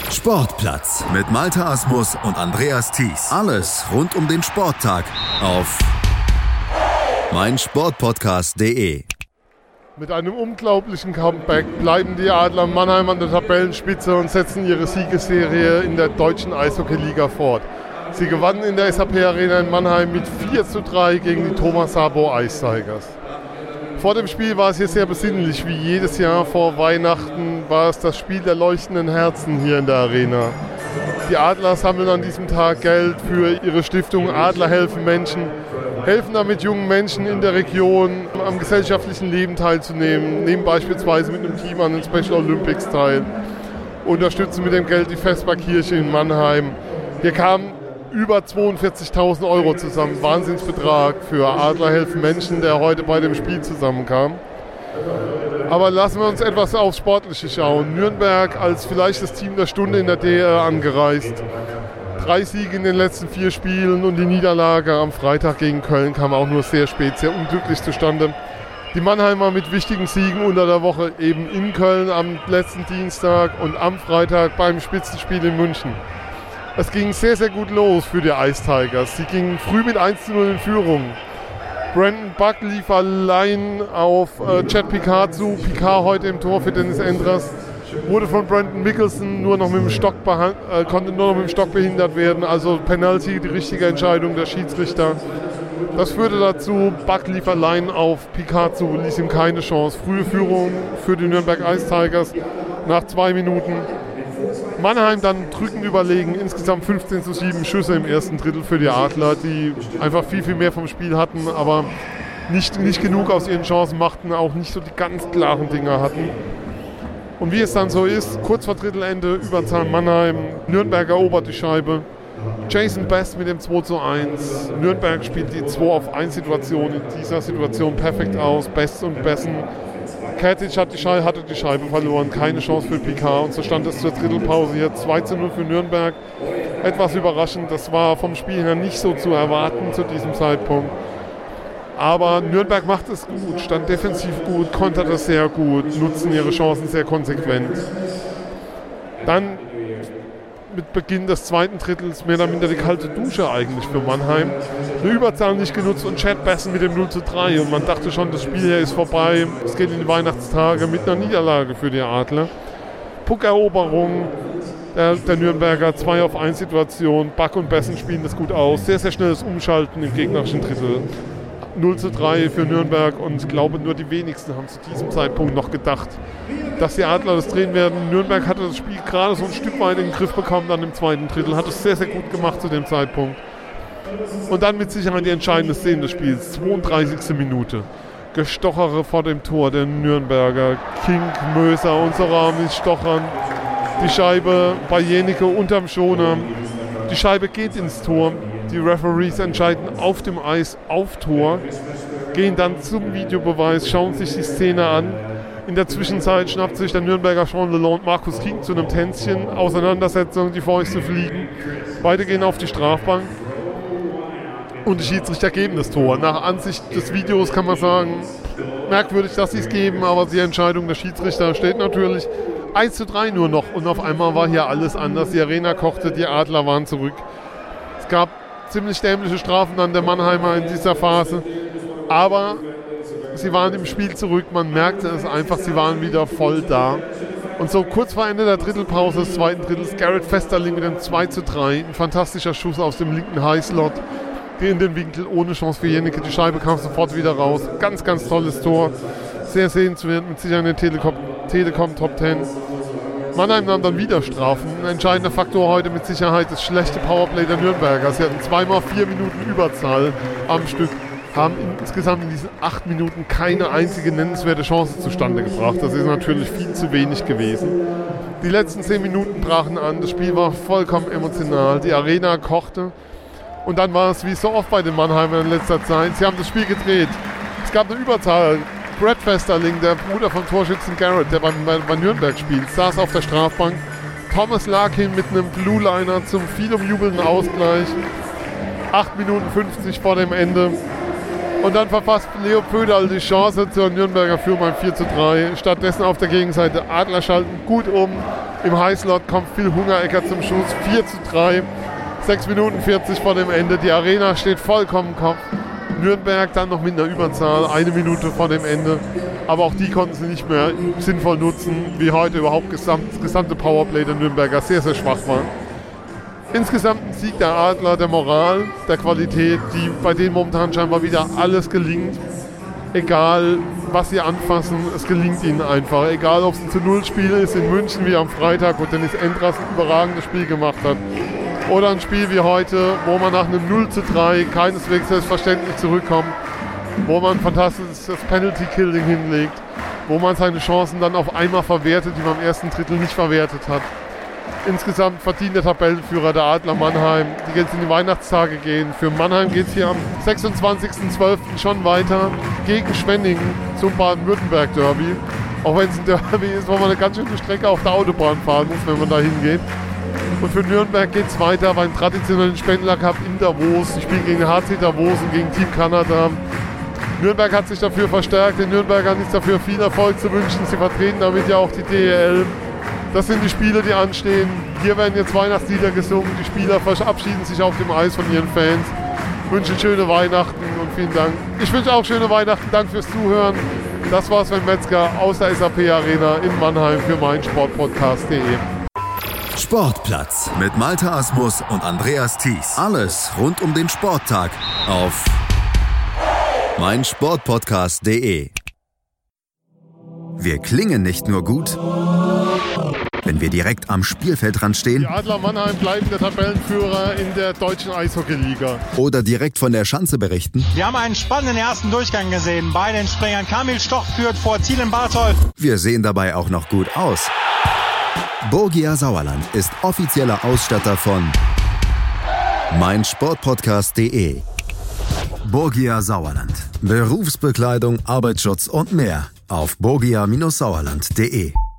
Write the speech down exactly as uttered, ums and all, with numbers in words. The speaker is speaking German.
Sportplatz mit Malte Asmus und Andreas Thies. Alles rund um den Sporttag auf meinsportpodcast punkt de. Mit einem unglaublichen Comeback bleiben die Adler Mannheim an der Tabellenspitze und setzen ihre Siegesserie in der deutschen Eishockey-Liga fort. Sie gewannen in der S A P Arena in Mannheim mit vier zu drei gegen die Thomas Sabo Ice Tigers. Vor dem Spiel war es hier sehr besinnlich. Wie jedes Jahr vor Weihnachten war es das Spiel der leuchtenden Herzen hier in der Arena. Die Adler sammeln an diesem Tag Geld für ihre Stiftung Adler helfen Menschen, helfen damit jungen Menschen in der Region am gesellschaftlichen Leben teilzunehmen, nehmen beispielsweise mit einem Team an den Special Olympics teil, unterstützen mit dem Geld die Vesperkirche in Mannheim. Hier kamen über zweiundvierzigtausend Euro zusammen, Wahnsinnsbetrag für Adler helfen Menschen, der heute bei dem Spiel zusammenkam. Aber lassen wir uns etwas aufs Sportliche schauen. Nürnberg als vielleicht das Team der Stunde in der D R angereist. Drei Siege in den letzten vier Spielen und die Niederlage am Freitag gegen Köln kam auch nur sehr spät, sehr unglücklich zustande. Die Mannheimer mit wichtigen Siegen unter der Woche eben in Köln am letzten Dienstag und am Freitag beim Spitzenspiel in München. Es ging sehr, sehr gut los für die Ice Tigers. Sie gingen früh mit eins zu null in Führung. Brandon Buck lief allein auf äh, Chad Picard zu. Picard heute im Tor für Dennis Endras. Wurde von Brandon Mickelson nur noch mit dem Stock behand- äh, konnte nur noch mit dem Stock behindert werden. Also Penalty, die richtige Entscheidung der Schiedsrichter. Das führte dazu, Buck lief allein auf Picard zu, ließ ihm keine Chance. Frühe Führung für die Nürnberg Ice Tigers nach zwei Minuten. Mannheim dann drückend überlegen, insgesamt fünfzehn zu sieben Schüsse im ersten Drittel für die Adler, die einfach viel, viel mehr vom Spiel hatten, aber nicht, nicht genug aus ihren Chancen machten, auch nicht so die ganz klaren Dinger hatten. Und wie es dann so ist, kurz vor Drittelende, Überzahl Mannheim, Nürnberg erobert die Scheibe, Jason Best mit dem zwei zu eins, Nürnberg spielt die zwei auf eins Situation in dieser Situation perfekt aus, Best und Bessen. Katic hat die Scheibe, hatte die Scheibe verloren, keine Chance für Picard und so stand es zur Drittelpause hier zwei zu null für Nürnberg. Etwas überraschend, das war vom Spiel her nicht so zu erwarten zu diesem Zeitpunkt. Aber Nürnberg macht es gut, stand defensiv gut, kontert es sehr gut, nutzen ihre Chancen sehr konsequent. Dann mit Beginn des zweiten Drittels mehr oder minder die kalte Dusche eigentlich für Mannheim. Eine Überzahl nicht genutzt und Chad Bessen mit dem null zu drei. Und man dachte schon, das Spiel hier ist vorbei. Es geht in die Weihnachtstage mit einer Niederlage für die Adler. Puckeroberung der, der Nürnberger, zwei auf eins Situation. Buck und Bessen spielen das gut aus. Sehr, sehr schnelles Umschalten im gegnerischen Drittel. null zu drei für Nürnberg und ich glaube, nur die wenigsten haben zu diesem Zeitpunkt noch gedacht, dass die Adler das drehen werden. Nürnberg hatte das Spiel gerade so ein Stück weit in den Griff bekommen, dann im zweiten Drittel, hat es sehr, sehr gut gemacht zu dem Zeitpunkt. Und dann mit Sicherheit die entscheidende Szene des Spiels, zweiunddreißigste Minute. Gestochere vor dem Tor der Nürnberger, King, Möser und Soramis stochern. Die Scheibe bei Jenike unterm Schoner. Die Scheibe geht ins Tor. Die Referees entscheiden auf dem Eis auf Tor, gehen dann zum Videobeweis, schauen sich die Szene an. In der Zwischenzeit schnappt sich der Nürnberger Sean Lalonde Markus King zu einem Tänzchen, Auseinandersetzung, die Fäuste fliegen. Beide gehen auf die Strafbank und die Schiedsrichter geben das Tor. Nach Ansicht des Videos kann man sagen, merkwürdig, dass sie es geben, aber die Entscheidung der Schiedsrichter steht natürlich eins zu drei nur noch und auf einmal war hier alles anders. Die Arena kochte, die Adler waren zurück. Es gab ziemlich dämliche Strafen an der Mannheimer in dieser Phase, aber sie waren im Spiel zurück, man merkte es einfach, sie waren wieder voll da. Und so kurz vor Ende der Drittelpause des zweiten Drittels, Garrett Festerling mit dem zwei zu drei, ein fantastischer Schuss aus dem linken Highslot, in den Winkel, ohne Chance für Jennecke, die Scheibe kam sofort wieder raus, ganz, ganz tolles Tor, sehr sehenswert, mit Sicherheit in der Telekom, Telekom Top zehn. Mannheim nahm dann wieder Strafen. Ein entscheidender Faktor heute mit Sicherheit das schlechte Powerplay der Nürnberger. Sie hatten zweimal vier Minuten Überzahl am Stück, haben insgesamt in diesen acht Minuten keine einzige nennenswerte Chance zustande gebracht. Das ist natürlich viel zu wenig gewesen. Die letzten zehn Minuten brachen an, das Spiel war vollkommen emotional, die Arena kochte und dann war es wie so oft bei den Mannheimern in letzter Zeit, sie haben das Spiel gedreht. Es gab eine Überzahl. Brad Festerling, der Bruder vom Torschützen Garrett, der bei, bei, bei Nürnberg spielt, saß auf der Strafbank. Thomas Larkin mit einem Blue-Liner zum viel umjubelnden Ausgleich. acht Minuten fünfzig vor dem Ende. Und dann verpasst Leo Pöderl die Chance zur Nürnberger Führung beim vier zu drei. Stattdessen auf der Gegenseite Adler schalten gut um. Im Highslot kommt Phil Hungerecker zum Schuss. vier zu drei. sechs Minuten vierzig vor dem Ende. Die Arena steht vollkommen Kopf. Nürnberg dann noch mit einer Überzahl. Eine Minute vor dem Ende. Aber auch die konnten sie nicht mehr sinnvoll nutzen, wie heute überhaupt gesamt, das gesamte Powerplay der Nürnberger sehr, sehr schwach war. Insgesamt ein Sieg der Adler, der Moral, der Qualität, die bei denen momentan scheinbar wieder alles gelingt. Egal, was sie anfassen, es gelingt ihnen einfach. Egal, ob es ein zu null Spiel ist in München wie am Freitag, wo Dennis Endras ein überragendes Spiel gemacht hat. Oder ein Spiel wie heute, wo man nach einem null zu drei keineswegs selbstverständlich zurückkommt. Wo man fantastisches Penalty-Killing hinlegt. Wo man seine Chancen dann auf einmal verwertet, die man im ersten Drittel nicht verwertet hat. Insgesamt verdient der Tabellenführer der Adler Mannheim, die jetzt in die Weihnachtstage gehen. Für Mannheim geht es hier am sechsundzwanzigsten zwölften schon weiter gegen Schwenningen zum Baden-Württemberg-Derby. Auch wenn es ein Derby ist, wo man eine ganz schöne Strecke auf der Autobahn fahren muss, wenn man da hingeht. Und für Nürnberg geht es weiter beim traditionellen Spengler Cup in Davos. Die spielen gegen H C Davos und gegen Team Kanada. Nürnberg hat sich dafür verstärkt, den Nürnbergern ist dafür viel Erfolg zu wünschen. Sie vertreten damit ja auch die D E L. Das sind die Spiele, die anstehen. Hier werden jetzt Weihnachtslieder gesungen. Die Spieler verabschieden sich auf dem Eis von ihren Fans. Wünschen schöne Weihnachten und vielen Dank. Ich wünsche auch schöne Weihnachten. Danke fürs Zuhören. Das war Sven Metzger aus der S A P Arena in Mannheim für meinsportpodcast punkt de. Sportplatz mit Malte Asmus und Andreas Thies. Alles rund um den Sporttag auf meinsportpodcast punkt de. Wir klingen nicht nur gut, wenn wir direkt am Spielfeldrand stehen. Die Adler Mannheim bleiben der Tabellenführer in der deutschen Eishockeyliga. Oder direkt von der Schanze berichten. Wir haben einen spannenden ersten Durchgang gesehen. Bei den Springern Kamil Stoch führt vor Zielen Bartol. Wir sehen dabei auch noch gut aus. Borgia Sauerland ist offizieller Ausstatter von meinsportpodcast punkt de. Borgia Sauerland. Berufsbekleidung, Arbeitsschutz und mehr auf borgia Bindestrich sauerland punkt de.